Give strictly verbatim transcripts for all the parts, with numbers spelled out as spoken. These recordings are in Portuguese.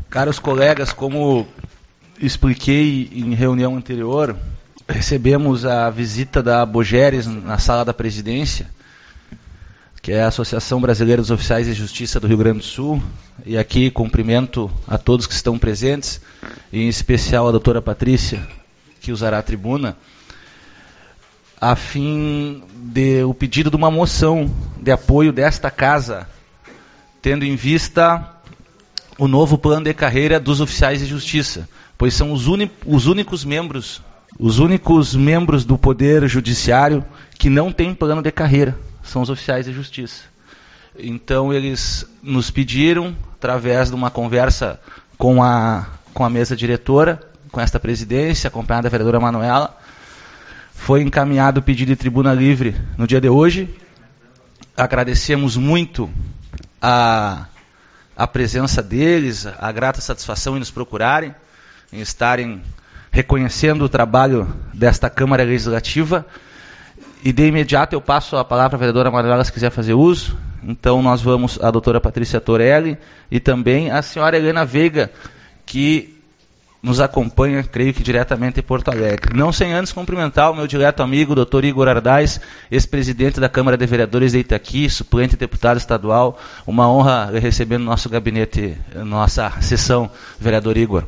Caros colegas, como expliquei em reunião anterior, recebemos a visita da Bogeres na sala da presidência, que é a Associação Brasileira dos Oficiais de Justiça do Rio Grande do Sul, e aqui cumprimento a todos que estão presentes, em especial a doutora Patrícia, que usará a tribuna, a fim de o pedido de uma moção de apoio desta casa, tendo em vista o novo plano de carreira dos oficiais de justiça, pois são os, os únicos membros, os únicos membros do Poder Judiciário que não têm plano de carreira, são os oficiais de justiça. Então eles nos pediram, através de uma conversa com a, com a mesa diretora, com esta presidência, acompanhada da vereadora Manuela, foi encaminhado o pedido de tribuna livre no dia de hoje. Agradecemos muito a, a presença deles, a grata satisfação em nos procurarem, em estarem reconhecendo o trabalho desta Câmara Legislativa. E de imediato eu passo a palavra à vereadora Manuela, se quiser fazer uso. Então nós vamos à doutora Patrícia Torelli e também à senhora Helena Veiga, que nos acompanha, creio que diretamente em Porto Alegre. Não sem antes cumprimentar o meu direto amigo, doutor Igor Ardais, ex-presidente da Câmara de Vereadores de Itaqui, suplente deputado estadual. Uma honra receber no nosso gabinete, nossa sessão, vereador Igor.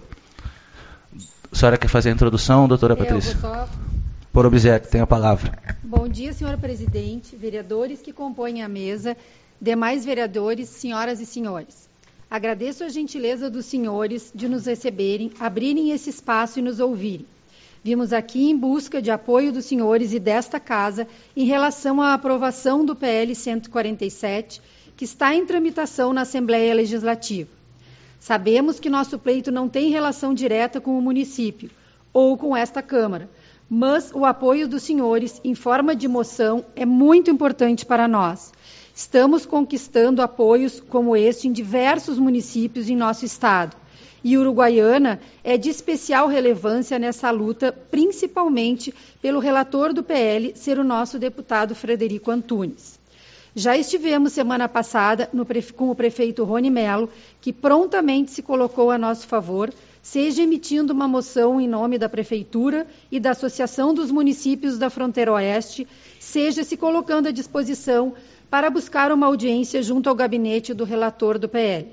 A senhora quer fazer a introdução, doutora Patrícia? Eu vou só... Por obséquio, tem a palavra. Bom dia, senhor presidente, vereadores que compõem a mesa, demais vereadores, senhoras e senhores. Agradeço a gentileza dos senhores de nos receberem, abrirem esse espaço e nos ouvirem. Vimos aqui em busca de apoio dos senhores e desta casa em relação à aprovação do P L cento e quarenta e sete, que está em tramitação na Assembleia Legislativa. Sabemos que nosso pleito não tem relação direta com o município ou com esta Câmara, mas o apoio dos senhores em forma de moção é muito importante para nós. Estamos conquistando apoios como este em diversos municípios em nosso estado. E Uruguaiana é de especial relevância nessa luta, principalmente pelo relator do P L ser o nosso deputado Frederico Antunes. Já estivemos semana passada no, com o prefeito Rony Melo, que prontamente se colocou a nosso favor, seja emitindo uma moção em nome da Prefeitura e da Associação dos Municípios da Fronteira Oeste, seja se colocando à disposição para buscar uma audiência junto ao gabinete do relator do P L.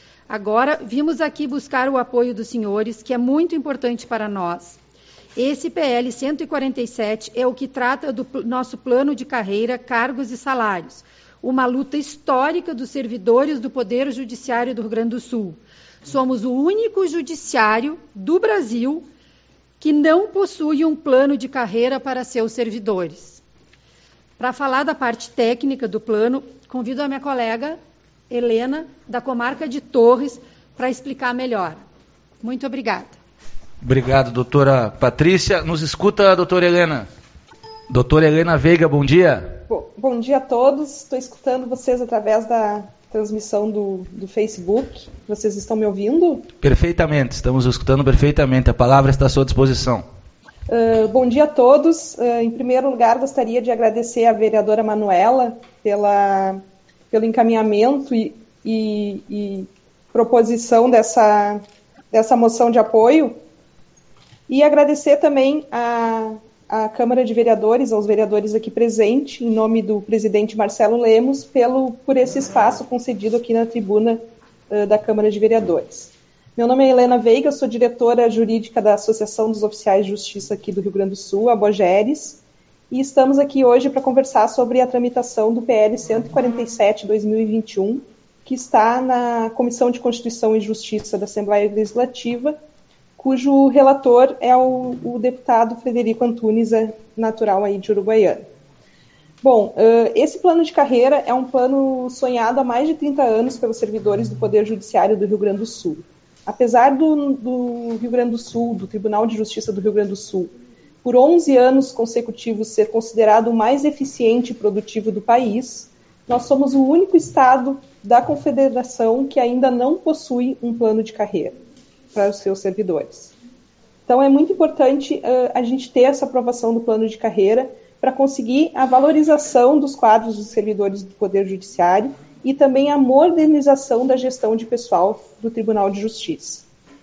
Agora, vimos aqui buscar o apoio dos senhores, que é muito importante para nós. Esse P L cento e quarenta e sete é o que trata do nosso plano de carreira, cargos e salários, uma luta histórica dos servidores do Poder Judiciário do Rio Grande do Sul. Somos o único judiciário do Brasil que não possui um plano de carreira para seus servidores. Para falar da parte técnica do plano, convido a minha colega Helena, da comarca de Torres, para explicar melhor. Muito obrigada. Obrigado, doutora Patrícia. Nos escuta, doutora Helena. Doutora Helena Veiga, bom dia. Bom, bom dia a todos. Estou escutando vocês através da transmissão do, do Facebook. Vocês estão me ouvindo? Perfeitamente, estamos escutando perfeitamente. A palavra está à sua disposição. Uh, bom dia a todos. Uh, em primeiro lugar, gostaria de agradecer à vereadora Manuela pela, pelo encaminhamento e, e, e proposição dessa, dessa moção de apoio e agradecer também a, a Câmara de Vereadores, aos vereadores aqui presentes, em nome do presidente Marcelo Lemos, pelo, por esse espaço concedido aqui na tribuna uh, da Câmara de Vereadores. Meu nome é Helena Veiga, sou diretora jurídica da Associação dos Oficiais de Justiça aqui do Rio Grande do Sul, a Bogeres, e estamos aqui hoje para conversar sobre a tramitação do P L cento e quarenta e sete barra dois mil e vinte e um, que está na Comissão de Constituição e Justiça da Assembleia Legislativa, cujo relator é o, o deputado Frederico Antunes, natural aí de Uruguaiana. Bom, uh, esse plano de carreira é um plano sonhado há mais de trinta anos pelos servidores do Poder Judiciário do Rio Grande do Sul. Apesar do, do Rio Grande do Sul, do Tribunal de Justiça do Rio Grande do Sul, por onze anos consecutivos ser considerado o mais eficiente e produtivo do país, nós somos o único estado da Confederação que ainda não possui um plano de carreira para os seus servidores. Então é muito importante uh, a gente ter essa aprovação do plano de carreira para conseguir a valorização dos quadros dos servidores do Poder Judiciário e também a modernização da gestão de pessoal do Tribunal de Justiça.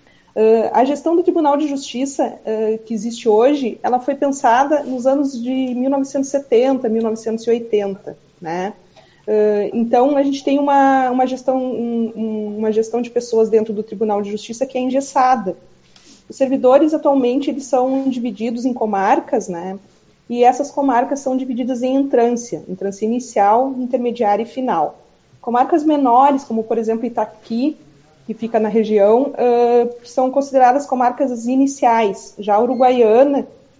Uh, a gestão do Tribunal de Justiça uh, que existe hoje, ela foi pensada nos anos de mil novecentos e setenta, mil novecentos e oitenta, né? Uh, então, a gente tem uma, uma, gestão, um, uma gestão de pessoas dentro do Tribunal de Justiça que é engessada. Os servidores, atualmente, eles são divididos em comarcas, né? E essas comarcas são divididas em entrância, entrância inicial, intermediária e final. Comarcas menores, como, por exemplo, Itaqui, que fica na região, uh, são consideradas comarcas iniciais. Já a Uruguaiana,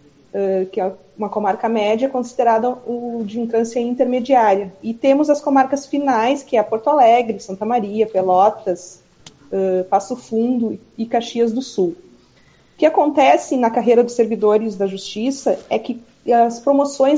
uh, que é uma comarca média, é considerada o de entrância intermediária. E temos as comarcas finais, que é Porto Alegre, Santa Maria, Pelotas, uh, Passo Fundo e Caxias do Sul. O que acontece na carreira dos servidores da Justiça é que as promoções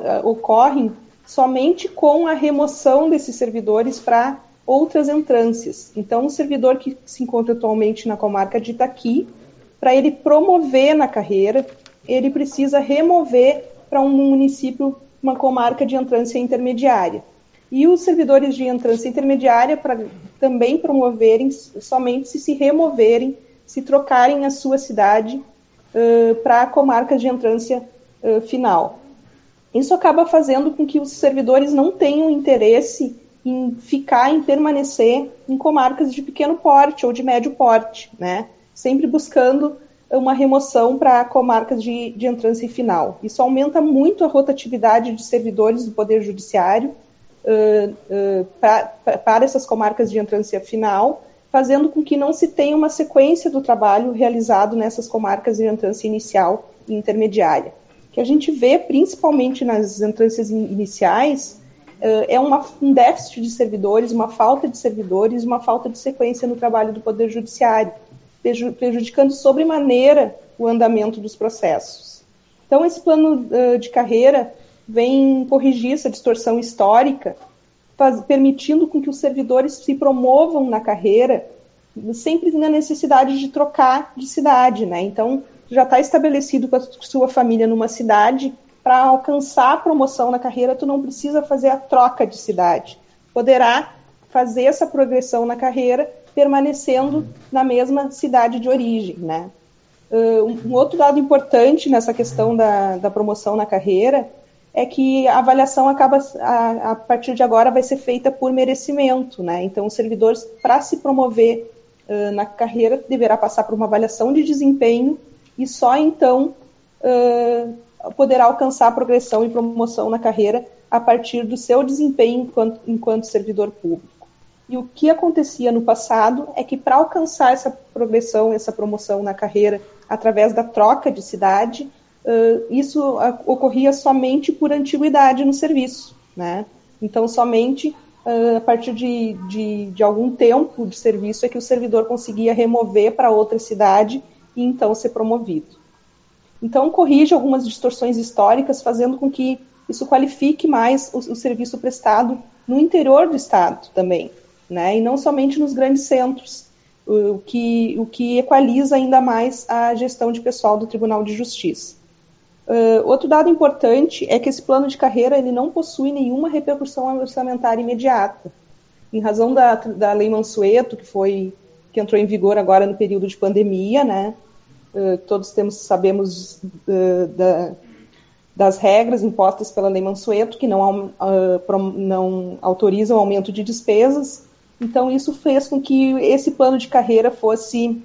ocorrem somente com a remoção desses servidores para outras entrâncias. Então, o servidor que se encontra atualmente na comarca de Itaqui, para ele promover na carreira, ele precisa remover para um município, uma comarca de entrância intermediária. E os servidores de entrância intermediária, para também promoverem, somente se se removerem, se trocarem a sua cidade uh, para comarcas de entrância uh, final. Isso acaba fazendo com que os servidores não tenham interesse em ficar, em permanecer em comarcas de pequeno porte ou de médio porte, né? Sempre buscando uma remoção para comarcas de, de entrância final. Isso aumenta muito a rotatividade de servidores do Poder Judiciário uh, uh, pra, pra, para essas comarcas de entrância final, fazendo com que não se tenha uma sequência do trabalho realizado nessas comarcas de entrância inicial e intermediária. O que a gente vê, principalmente nas entrâncias iniciais, é uma, um déficit de servidores, uma falta de servidores, uma falta de sequência no trabalho do Poder Judiciário, prejudicando sobremaneira o andamento dos processos. Então, esse plano uh, de carreira vem corrigir essa distorção histórica, faz, permitindo com que os servidores se promovam na carreira, sempre na necessidade de trocar de cidade, né? Então, já está estabelecido com a sua família numa cidade, para alcançar a promoção na carreira, tu não precisa fazer a troca de cidade. Poderá fazer essa progressão na carreira permanecendo na mesma cidade de origem, né? Uh, um outro dado importante nessa questão da, da promoção na carreira é que a avaliação acaba, a, a partir de agora, vai ser feita por merecimento, né? Então, os servidores, para se promover uh, na carreira, deverá passar por uma avaliação de desempenho e só então uh, poderá alcançar a progressão e promoção na carreira a partir do seu desempenho enquanto, enquanto servidor público. E o que acontecia no passado é que, para alcançar essa progressão, essa promoção na carreira através da troca de cidade, uh, isso uh, ocorria somente por antiguidade no serviço, né? Então, somente uh, a partir de, de, de algum tempo de serviço é que o servidor conseguia remover para outra cidade e então ser promovido. Então, corrige algumas distorções históricas, fazendo com que isso qualifique mais o, o serviço prestado no interior do Estado também, né? E não somente nos grandes centros, o que, o que equaliza ainda mais a gestão de pessoal do Tribunal de Justiça. Uh, outro dado importante é que esse plano de carreira ele não possui nenhuma repercussão orçamentária imediata. Em razão da, da Lei Mansueto, que, foi, que entrou em vigor agora no período de pandemia, né? Uh, todos temos, sabemos uh, da, das regras impostas pela Lei Mansueto, que não, uh, prom, não autorizam o aumento de despesas. Então, isso fez com que esse plano de carreira fosse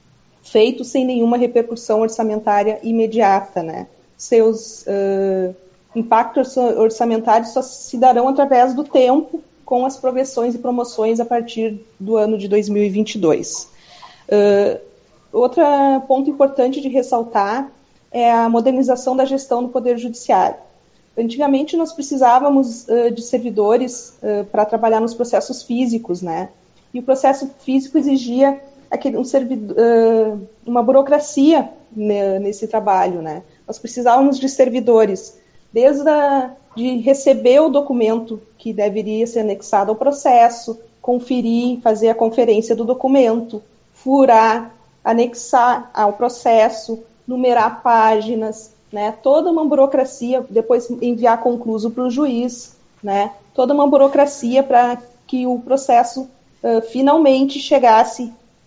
feito sem nenhuma repercussão orçamentária imediata, né? Seus uh, impactos orçamentários só se darão através do tempo, com as progressões e promoções a partir do ano de dois mil e vinte e dois. Uh, Outro ponto importante de ressaltar é a modernização da gestão do Poder Judiciário. Antigamente, nós precisávamos uh, de servidores uh, para trabalhar nos processos físicos, né? E o processo físico exigia aquele, um servidor, uh, uma burocracia né, nesse trabalho, né? Nós precisávamos de servidores, desde a, de receber o documento que deveria ser anexado ao processo, conferir, fazer a conferência do documento, furar, anexar ao processo, numerar páginas, né, toda uma burocracia, depois enviar concluso para o juiz, né, toda uma burocracia para que o processo uh, finalmente chegasse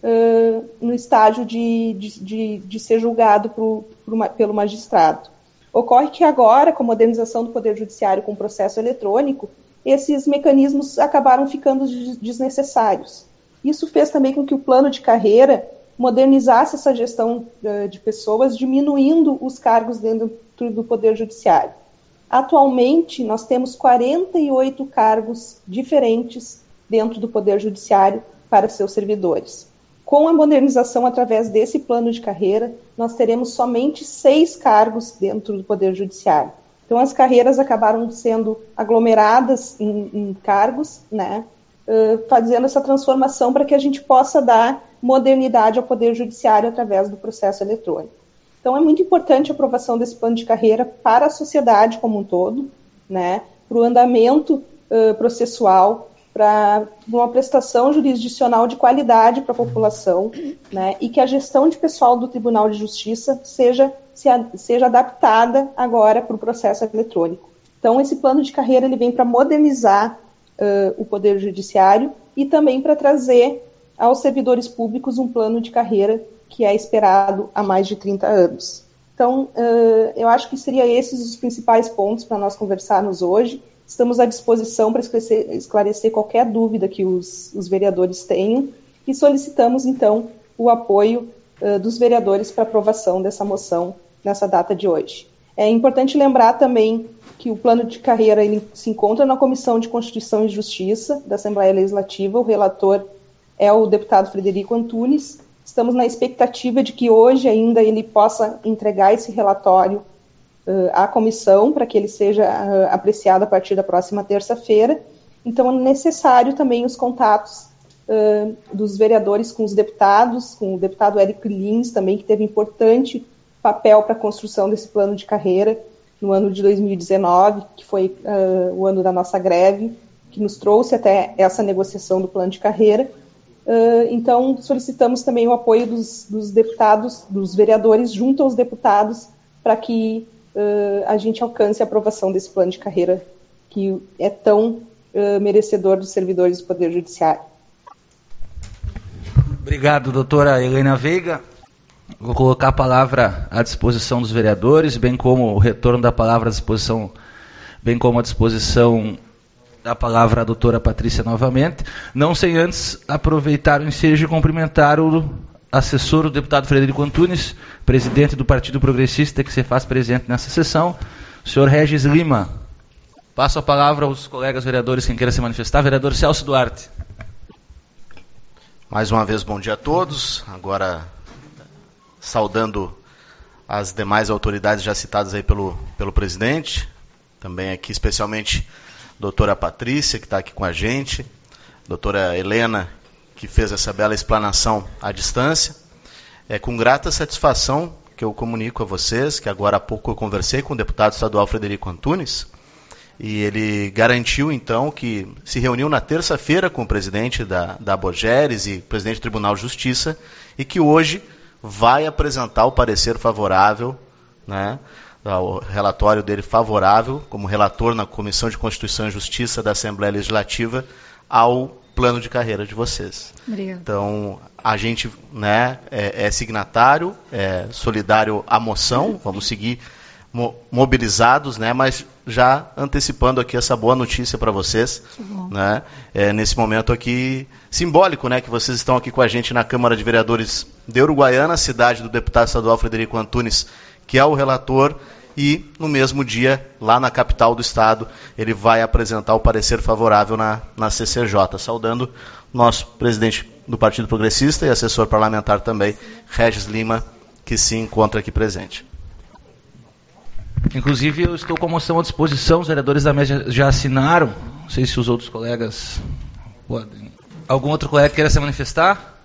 uh, no estágio de, de, de, de ser julgado pro, pro, pelo magistrado. Ocorre que agora, com a modernização do Poder Judiciário com o processo eletrônico, esses mecanismos acabaram ficando desnecessários. Isso fez também com que o plano de carreira modernizasse essa gestão uh, de pessoas, diminuindo os cargos dentro do Poder Judiciário. Atualmente, nós temos quarenta e oito cargos diferentes dentro do Poder Judiciário para seus servidores. Com a modernização através desse plano de carreira, nós teremos somente seis cargos dentro do Poder Judiciário. Então, as carreiras acabaram sendo aglomeradas em, em cargos, né, uh, fazendo essa transformação para que a gente possa dar modernidade ao Poder Judiciário através do processo eletrônico. Então, é muito importante a aprovação desse plano de carreira para a sociedade como um todo, né, para o andamento uh, processual, para uma prestação jurisdicional de qualidade para a população, né, e que a gestão de pessoal do Tribunal de Justiça seja, se, seja adaptada agora para o processo eletrônico. Então, esse plano de carreira ele vem para modernizar uh, o Poder Judiciário e também para trazer aos servidores públicos um plano de carreira que é esperado há mais de trinta anos. Então, uh, eu acho que seriam esses os principais pontos para nós conversarmos hoje. Estamos à disposição para esclarecer, esclarecer qualquer dúvida que os, os vereadores tenham e solicitamos, então, o apoio uh, dos vereadores para aprovação dessa moção nessa data de hoje. É importante lembrar também que o plano de carreira ele se encontra na Comissão de Constituição e Justiça da Assembleia Legislativa. O relator é o deputado Frederico Antunes. Estamos na expectativa de que hoje ainda ele possa entregar esse relatório uh, à comissão para que ele seja uh, apreciado a partir da próxima terça-feira. Então, é necessário também os contatos uh, dos vereadores com os deputados, com o deputado Érico Lins também, que teve importante papel para a construção desse plano de carreira no ano de dois mil e dezenove, que foi uh, o ano da nossa greve, que nos trouxe até essa negociação do plano de carreira. Uh, então, solicitamos também o apoio dos, dos deputados, dos vereadores, junto aos deputados, para que uh, a gente alcance a aprovação desse plano de carreira que é tão uh, merecedor dos servidores do Poder Judiciário. Obrigado, doutora Helena Veiga. Vou colocar a palavra à disposição dos vereadores, bem como o retorno da palavra à disposição, bem como a disposição da palavra à doutora Patrícia novamente, não sem antes aproveitar o ensejo e cumprimentar o assessor, o deputado Frederico Antunes, presidente do Partido Progressista, que se faz presente nessa sessão, o senhor Regis Lima. Passo a palavra aos colegas vereadores, quem queira se manifestar. Vereador Celso Duarte. Mais uma vez, bom dia a todos. Agora, saudando as demais autoridades já citadas aí pelo, pelo presidente, também aqui especialmente doutora Patrícia, que está aqui com a gente, doutora Helena, que fez essa bela explanação à distância. É com grata satisfação que eu comunico a vocês que agora há pouco eu conversei com o deputado estadual Frederico Antunes, e ele garantiu, então, que se reuniu na terça-feira com o presidente da, da Abogeres e presidente do Tribunal de Justiça, e que hoje vai apresentar o parecer favorável, né, o relatório dele favorável, como relator na Comissão de Constituição e Justiça da Assembleia Legislativa, ao plano de carreira de vocês. Obrigada. Então, a gente, né, é, é signatário, é solidário à moção, vamos seguir mo mobilizados, né, mas já antecipando aqui essa boa notícia para vocês, né, é, nesse momento aqui simbólico, né, que vocês estão aqui com a gente na Câmara de Vereadores de Uruguaiana, cidade do deputado estadual Frederico Antunes, que é o relator, e no mesmo dia, lá na capital do estado, ele vai apresentar o parecer favorável na, na C C J, saudando nosso presidente do Partido Progressista e assessor parlamentar também, Regis Lima, que se encontra aqui presente. Inclusive, eu estou com a moção à disposição, os vereadores da mesa já assinaram, não sei se os outros colegas podem. Algum outro colega queira se manifestar?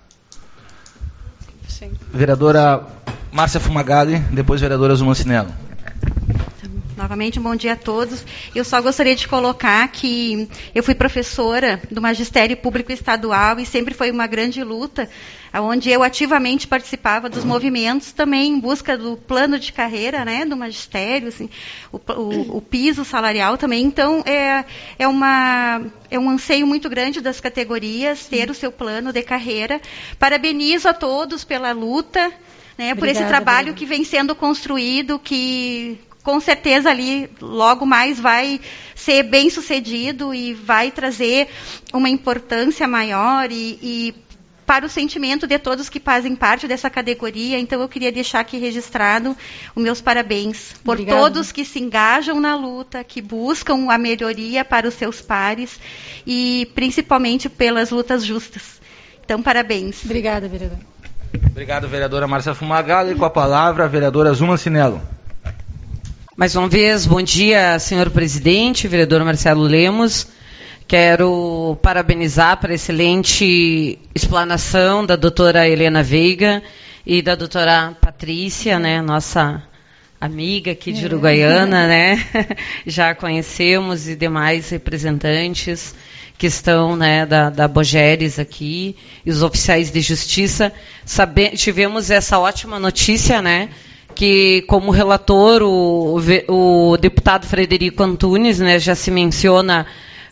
Sim. Vereadora Márcia Fumagalli, depois vereadora Zumancinello. Na, novamente, um bom dia a todos. Eu só gostaria de colocar que eu fui professora do Magistério Público Estadual e sempre foi uma grande luta, onde eu ativamente participava dos movimentos também em busca do plano de carreira, né, do magistério, assim, o, o, o piso salarial também. Então, é, é, uma, é um anseio muito grande das categorias ter o seu plano de carreira. Parabenizo a todos pela luta, né, por esse trabalho que vem sendo construído, que com certeza ali logo mais vai ser bem sucedido e vai trazer uma importância maior e, e para o sentimento de todos que fazem parte dessa categoria. Então, eu queria deixar aqui registrado os meus parabéns por Obrigada. Todos que se engajam na luta, que buscam a melhoria para os seus pares e, principalmente, pelas lutas justas. Então, parabéns. Obrigada, vereadora. Obrigado, vereadora Márcia Fumagalli. E com a palavra, a vereadora Zuma Cinello. Mais uma vez, bom dia, senhor presidente, vereador Marcelo Lemos. Quero parabenizar pela excelente explanação da doutora Helena Veiga e da doutora Patrícia, né, nossa amiga aqui de Uruguaiana, né? Já conhecemos, e demais representantes que estão, né, da, da Bogeres aqui, e os oficiais de justiça. Sabe, tivemos essa ótima notícia, né, que como relator o, o, o deputado Frederico Antunes, né, já se menciona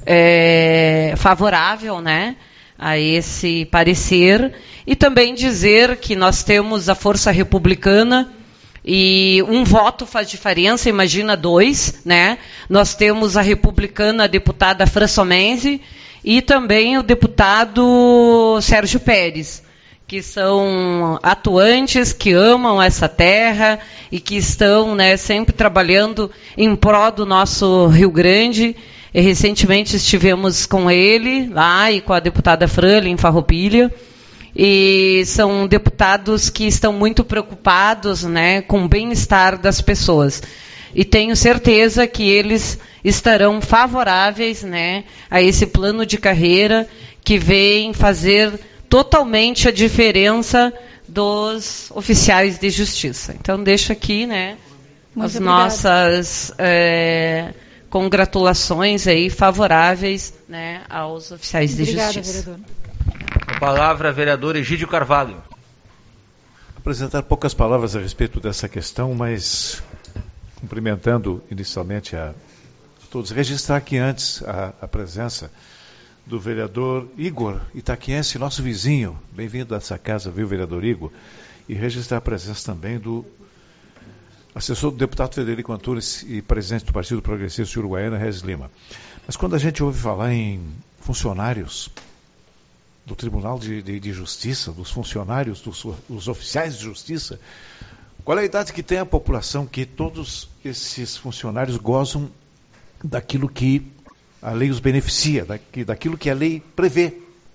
É, favorável, né, a esse parecer, e também dizer que nós temos a força republicana e um voto faz diferença, imagina dois, né? Nós temos a republicana a deputada Fran Somenzi e também o deputado Sérgio Pérez, que são atuantes, que amam essa terra e que estão, né, sempre trabalhando em prol do nosso Rio Grande. E recentemente estivemos com ele lá e com a deputada Fran em Farroupilha, e são deputados que estão muito preocupados, né, com o bem-estar das pessoas. E tenho certeza que eles estarão favoráveis, né, a esse plano de carreira que vem fazer totalmente a diferença dos oficiais de justiça. Então, deixo aqui, né, muito as obrigada. Nossas É, congratulações aí favoráveis, né, aos oficiais Obrigada, de justiça. Vereador. A palavra, vereador Egídio Carvalho. Apresentar poucas palavras a respeito dessa questão, mas cumprimentando inicialmente a todos, registrar aqui antes a, a presença do vereador Igor Itaquiense, nosso vizinho. Bem-vindo a essa casa, viu, vereador Igor? E registrar a presença também do assessor do deputado Frederico Antunes e presidente do Partido Progressista de Uruguaiana, Regis Lima. Mas quando a gente ouve falar em funcionários do Tribunal de, de, de Justiça, dos funcionários, dos, dos oficiais de justiça, qual é a idade que tem a população que todos esses funcionários gozam daquilo que a lei os beneficia, daquilo que a lei prevê?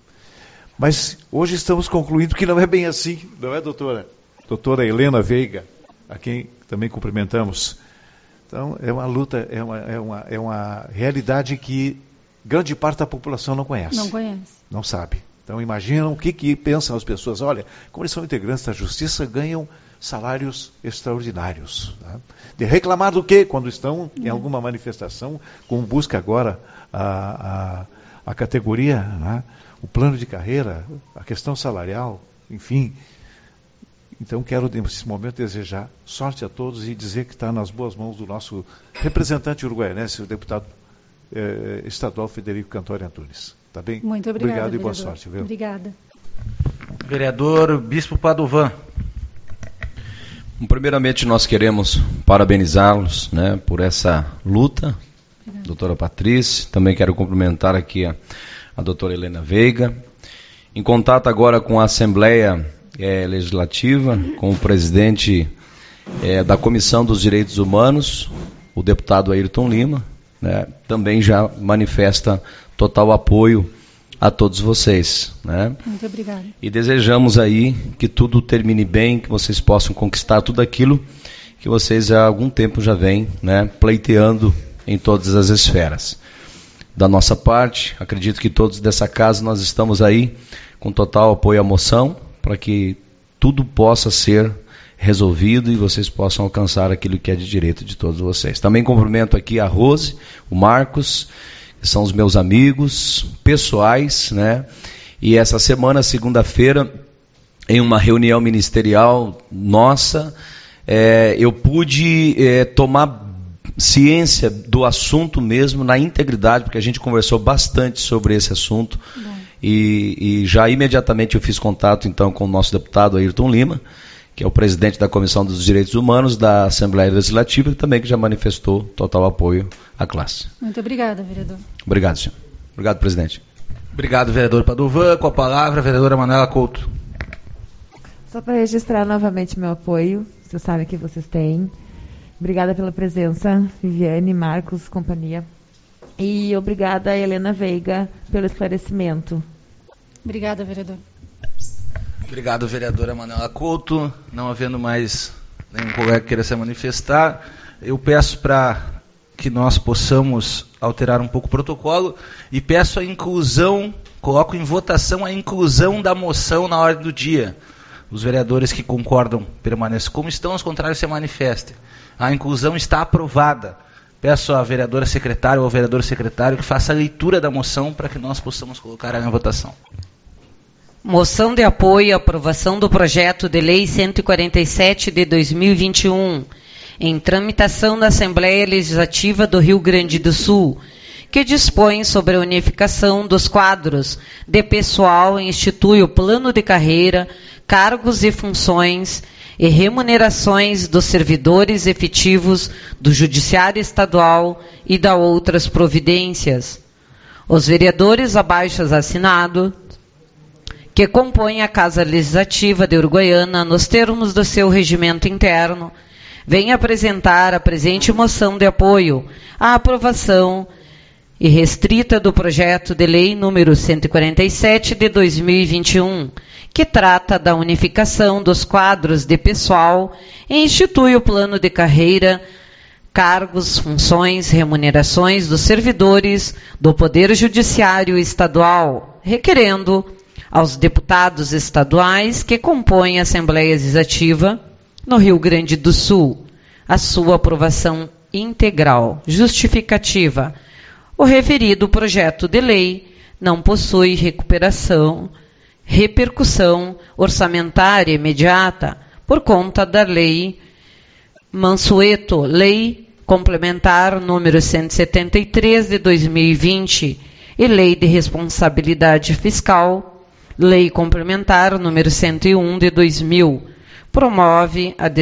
Mas hoje estamos concluindo que não é bem assim, não é, doutora? Doutora Helena Veiga, a quem também cumprimentamos. Então, é uma luta, é uma, é uma, é uma realidade que grande parte da população não conhece. Não conhece. Não sabe. Então, imaginam o que, que pensam as pessoas. Olha, como eles são integrantes da justiça, ganham salários extraordinários. Tá? De reclamar do quê? Quando estão em alguma manifestação, como busca agora a, a, a categoria, né? O plano de carreira, a questão salarial, enfim. Então, quero, nesse momento, desejar sorte a todos e dizer que está nas boas mãos do nosso representante uruguaianense, o deputado eh, estadual Frederico Cantori Antunes. Tá bem? Muito obrigada, Obrigado e boa vereador. sorte. Viu? Obrigada. Vereador Bispo Padovan. Primeiramente, nós queremos parabenizá-los, né, por essa luta, obrigada. Doutora Patrícia. Também quero cumprimentar aqui a, a doutora Helena Veiga. Em contato agora com a Assembleia É, legislativa, com o presidente é, da Comissão dos Direitos Humanos, o deputado Ayrton Lima, né, também já manifesta total apoio a todos vocês. Né? Muito obrigada. E desejamos aí que tudo termine bem, que vocês possam conquistar tudo aquilo que vocês há algum tempo já vêm, né, pleiteando em todas as esferas. Da nossa parte, acredito que todos dessa casa nós estamos aí com total apoio à moção, para que tudo possa ser resolvido e vocês possam alcançar aquilo que é de direito de todos vocês. Também cumprimento aqui a Rose, o Marcos, que são os meus amigos pessoais, né? E essa semana, segunda-feira, em uma reunião ministerial nossa, é, eu pude é, tomar ciência do assunto mesmo, na integridade, porque a gente conversou bastante sobre esse assunto. E, e já imediatamente eu fiz contato então com o nosso deputado Ayrton Lima, que é o presidente da Comissão dos Direitos Humanos da Assembleia Legislativa, e também que já manifestou total apoio à classe. Muito obrigada, vereador. Obrigado, senhor. Obrigado, presidente. Obrigado, vereador Padovan. Com a palavra, a vereadora Manuela Couto. Só para registrar novamente meu apoio, vocês sabem que vocês têm. Obrigada pela presença, Viviane, Marcos, companhia. E obrigada, Helena Veiga, pelo esclarecimento. Obrigada, vereador. Obrigado, vereadora Manuela Couto. Não havendo mais nenhum colega que queira se manifestar, eu peço para que nós possamos alterar um pouco o protocolo e peço a inclusão, coloco em votação a inclusão da moção na ordem do dia. Os vereadores que concordam permaneçam como estão, os contrários se manifestem. A inclusão está aprovada. Peço à vereadora secretária ou ao vereador secretário que faça a leitura da moção para que nós possamos colocar ela em votação. Moção de apoio à aprovação do projeto de lei cento e quarenta e sete de dois mil e vinte e um, em tramitação na Assembleia Legislativa do Rio Grande do Sul, que dispõe sobre a unificação dos quadros de pessoal e institui o plano de carreira, cargos e funções e remunerações dos servidores efetivos do Judiciário Estadual e da outras providências. Os vereadores abaixo assinados, que compõem a Casa Legislativa de Uruguaiana, nos termos do seu regimento interno, vêm apresentar a presente moção de apoio à aprovação irrestrita do projeto de lei número cento e quarenta e sete de dois mil e vinte e um, que trata da unificação dos quadros de pessoal e institui o plano de carreira, cargos, funções, remunerações dos servidores do Poder Judiciário Estadual, requerendo aos deputados estaduais que compõem a Assembleia Legislativa no Rio Grande do Sul a sua aprovação integral. Justificativa: o referido projeto de lei não possui recuperação, repercussão orçamentária imediata por conta da Lei Mansueto, Lei Complementar número cento e setenta e três de dois mil e vinte e Lei de Responsabilidade Fiscal, Lei Complementar número cento e um de dois mil, promove a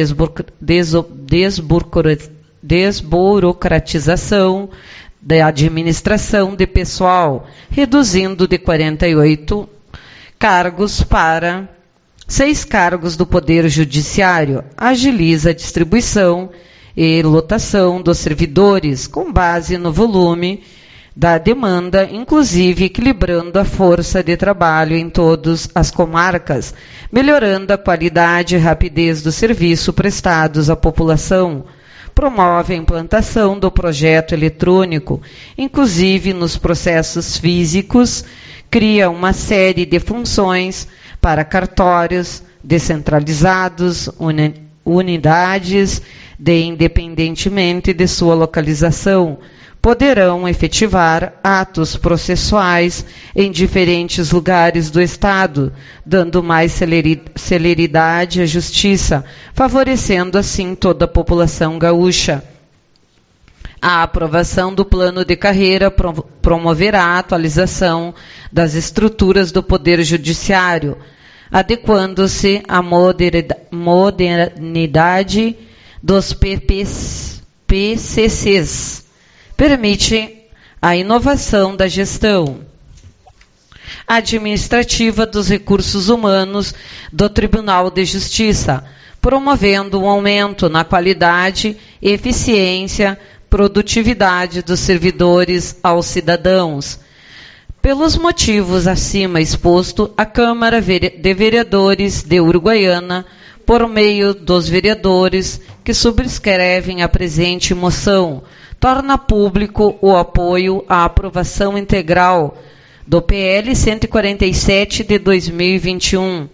desburocratização da administração de pessoal, reduzindo de quarenta e oito cargos para seis cargos do Poder Judiciário, agiliza a distribuição e lotação dos servidores com base no volume da demanda, inclusive equilibrando a força de trabalho em todas as comarcas, melhorando a qualidade e rapidez do serviço prestados à população. Promove a implantação do projeto eletrônico, inclusive nos processos físicos, cria uma série de funções para cartórios descentralizados, uni- unidades de independentemente de sua localização, poderão efetivar atos processuais em diferentes lugares do Estado, dando mais celeri- celeridade à justiça, favorecendo assim toda a população gaúcha. A aprovação do plano de carreira pro- promoverá a atualização das estruturas do Poder Judiciário, adequando-se à moderida- modernidade dos P C Cs. Permite a inovação da gestão administrativa dos recursos humanos do Tribunal de Justiça, promovendo um aumento na qualidade, eficiência, produtividade dos servidores aos cidadãos. Pelos motivos acima exposto, a Câmara de Vereadores de Uruguaiana, por meio dos vereadores que subscrevem a presente moção, torna público o apoio à aprovação integral do P L cento e quarenta e sete de dois mil e vinte e um,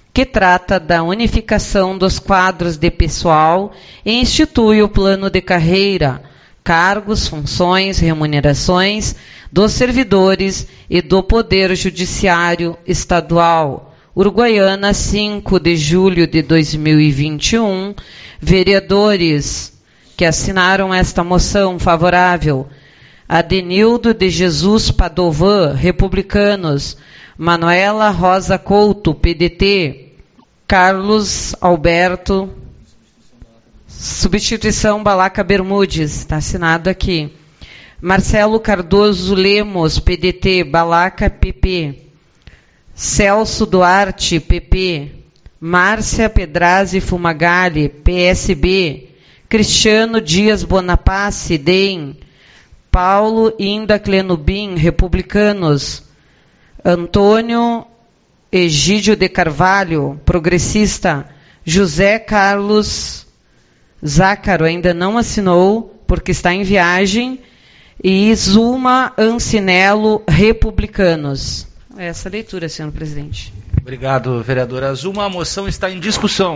que trata da unificação dos quadros de pessoal e institui o plano de carreira, cargos, funções, remunerações dos servidores e do Poder Judiciário Estadual. Uruguaiana, cinco de julho de dois mil e vinte e um. Vereadores que assinaram esta moção favorável: Adenildo de Jesus Padovan, Republicanos; Manuela Rosa Couto, P D T; Carlos Alberto, substituição Balaca Bermudes, está assinado aqui; Marcelo Cardoso Lemos, P D T, Balaca, P P; Celso Duarte, P P; Márcia Pedrazzi Fumagalli, P S B; Cristiano Dias Bonapace, D E M; Paulo Inda Clenubim, Republicanos; Antônio Egídio de Carvalho, Progressista; José Carlos Zácaro, ainda não assinou, porque está em viagem; e Zuma Ancinello, Republicanos. Essa leitura, senhor presidente. Obrigado, vereadora Zuma. A moção está em discussão.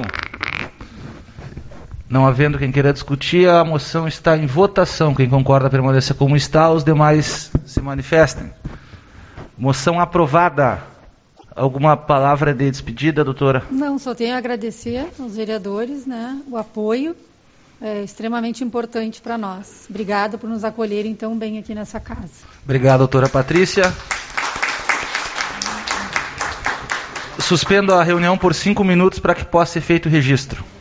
Não havendo quem queira discutir, a moção está em votação. Quem concorda permaneça como está, os demais se manifestem. Moção aprovada. Alguma palavra de despedida, doutora? Não, só tenho a agradecer aos vereadores, né, o apoio. É extremamente importante para nós. Obrigada por nos acolherem tão bem aqui nessa casa. Obrigado, doutora Patrícia. Suspendo a reunião por cinco minutos para que possa ser feito o registro.